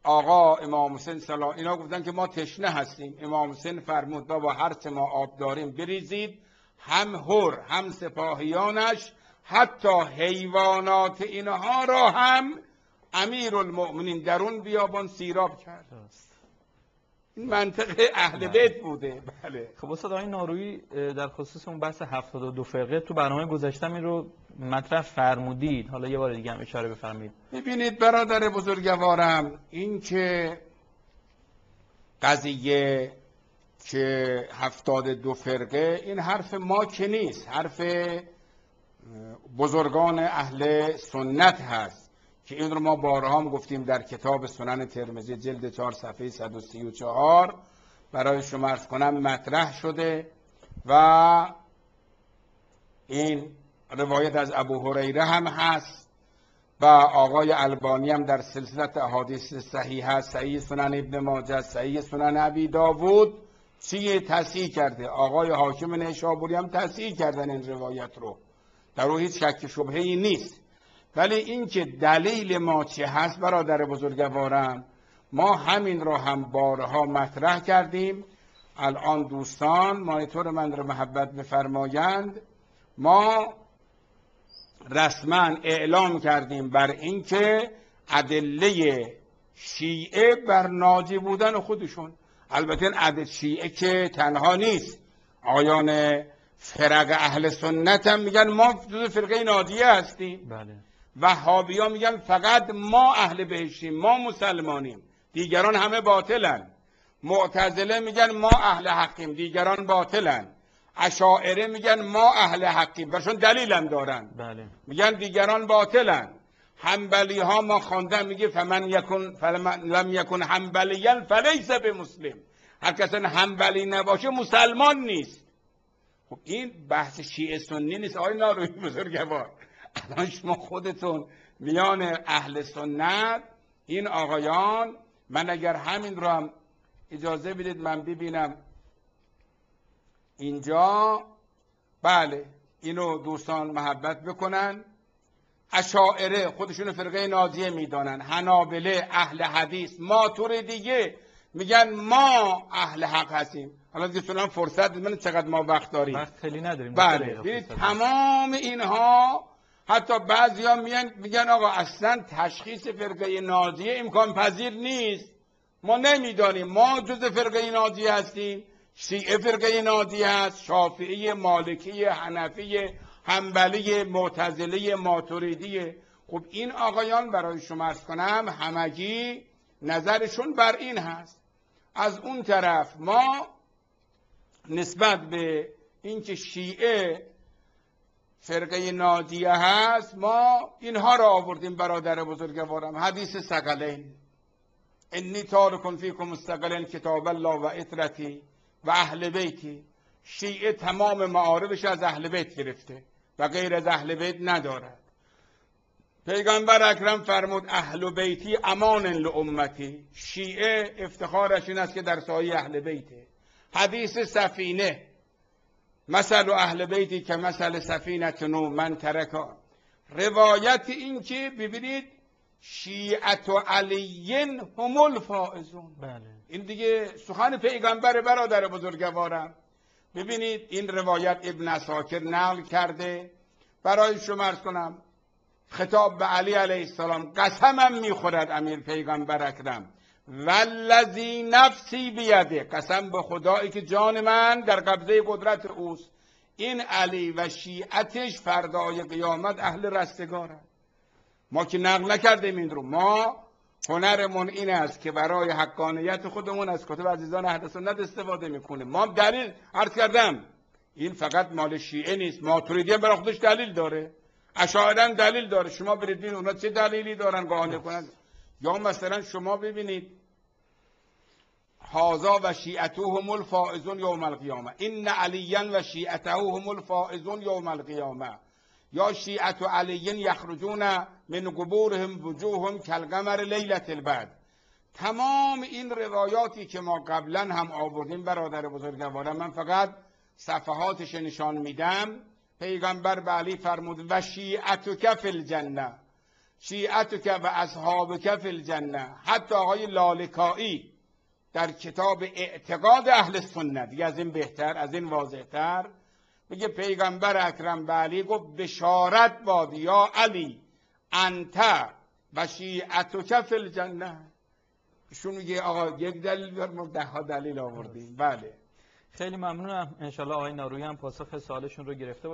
آقا امام حسین سلام اینا گفتن که ما تشنه هستیم. امام حسین فرمود بابا هر چه ما آب داریم بریزید، هم هر هم سپاهیانش حتی حیوانات اینها را هم امیرالمؤمنین درون بیابان سیراب کرد. این منطق اهل بیت بوده. بله. خب استاد آقای نارویی در خصوص اون بحث 72 فرقه تو برنامه گذشتم این رو مطرح فرمودید، حالا یه بار دیگه هم اشاره بفرمایید. ببینید برادر بزرگوارم، این که قضیه که 72 فرقه این حرف ما که نیست، حرف بزرگان اهل سنت هست که این رو ما بارها هم گفتیم در کتاب سنن ترمذی جلد 4 صفحه 134 برای شما عرض کنم مطرح شده و این روایت از ابو هریره هم هست و آقای البانی هم در سلسله احادیث صحیح هست، صحیح سنن ابن ماجه، صحیح سنن ابی داوود چیه تصحیح کرده. آقای حاکم نیشابوری هم تصحیح کردن این روایت رو، در او هیچ شک شبهه‌ای نیست. ولی این که دلیل ما چه هست برادر بزرگوارم، ما همین رو هم بارها مطرح کردیم. الان دوستان مایطور من رو محبت بفرمایند، ما رسما اعلام کردیم بر این که ادله شیعه بر ناجی بودن خودشون. البته این عدد شیعه که تنها نیست، آیان فرق اهل سنت هم میگن ما جزو فرقه ناجیه هستیم. بله. وهابی ها میگن فقط ما اهل بهشتیم، ما مسلمانیم، دیگران همه باطلن. معتزله میگن ما اهل حقیم، دیگران باطلن. اشاعره میگن ما اهل حقیم، برشون دلیل هم دارن. بله. میگن دیگران باطلن. حنبلی ها ما خواندن میگه لم یکن حنبلیا فلیس بمسلم، هر کس حنبلی نباشه مسلمان نیست. خب این بحث شیعه سنی نیست آقای نارویی بزرگوار. الان شما خودتون میان اهل سنت این آقایان، من اگر همین رو هم اجازه بدید من ببینم اینجا، بله اینو دوستان محبت بکنن. اشاعره خودشون فرقه ناجیه میدانن، حنابله اهل حدیث، ماتوریدیه میگن ما اهل حق هستیم. حالا دیگه سنن فرصت من چقدر ما وقت داریم؟ وقت خیلی نداریم. بله ببینید تمام اینها، حتی بعضیا میگن آقا اصلا تشخیص فرقه ناجیه امکان پذیر نیست، ما نمیدانیم، ما جز فرقه ناجیه هستیم. شیعه فرقه ناجیه هست، شافعی، مالکی، حنفی، حنبلی، معتزله، ماتوریدی. خب این آقایان برای شما عرض کنم همگی نظرشون بر این هست. از اون طرف ما نسبت به اینکه شیعه فرقه ناجیه هست ما اینها را آوردیم برادر بزرگوارم. حدیث ثقلین، انی تارک فیکم الثقلین کتاب الله و اطرتی و اهل بیتی. شیعه تمام معارفش از اهل بیت گرفته و غیر از اهل بیت ندارد. پیغمبر اکرم فرمود اهل بیتی امان لامتی. شیعه افتخارش این است که در سایه اهل بیته. حدیث سفینه، مثل اهل بیتی که مثل سفینه نو من ترکا. روایت این که ببینید شیعت و علیین هم الفائزون. بله. این دیگه سخن پیغمبر برادر بزرگوارم. ببینید این روایت ابن عساکر نقل کرده. برای شما عرض کنم خطاب به علی علیه السلام، قسمم میخورد امیر پیغمبر اکرم والذی نفسی بیده، قسم به خدایی که جان من در قبضه قدرت اوست، این علی و شیعتش فردای قیامت اهل رستگارند. ما که نقل نکردیم این رو، ما هنرمون این است که برای حقانیت خودمون از کتب عزیزان اهل سنت استفاده میکنیم. ما دلیل عرض کردم این فقط مال شیعه نیست، ماتوریدی هم برای خودش دلیل داره، اشاعره هم دلیل داره. شما ببینید اونا چه دلیلی دارن قانع کنند. یا مثلا شما ببینید هازا و شیعته هم الفائزون یوم القیامه، این علیا و شیعته هم الفائزون یوم القیامه، یا شیعت علیین یخرجون من قبورهم وجوههم کالقمر لیلة البدر. تمام این روایاتی که ما قبلا هم آوردیم برادر بزرگوارم، من فقط صفحاتش نشان میدم. پیغمبر به علی فرمود و شیعتک فی الجنه، شیعتک و اصحابک فی الجنه. حتی آقای لالکایی در کتاب اعتقاد اهل سنت، دیگه از این بهتر، از این واضحتر، میگه پیغمبر اکرم به علی گفت بشارت باد یا علی انت و شیعتک فی الجنه. ایشون میگه آقا یک دلیل بیار، ما 10 دلیل آوردیم. بله خیلی ممنونم. انشالله آقای نارویی هم پاسخ سوالشون رو گرفته